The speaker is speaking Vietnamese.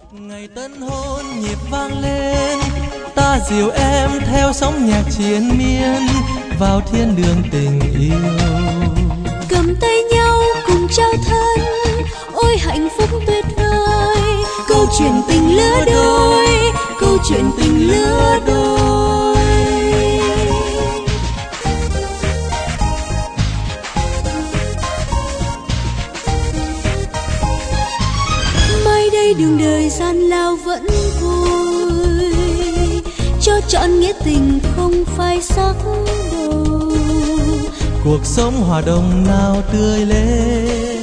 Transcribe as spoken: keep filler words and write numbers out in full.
Ngày tân hôn nhịp vang lên, ta dìu em theo sóng nhạc triền miên vào thiên đường tình yêu. Cầm tay nhau cùng trao thân, ôi hạnh phúc tuyệt vời. Câu chuyện tình lứa đôi, câu chuyện tình lứa đôi. Mai đây đường đời gian lao vẫn vui, cho trọn nghĩa tình không phai sắc đầu. Cuộc sống hòa đồng nào tươi lên,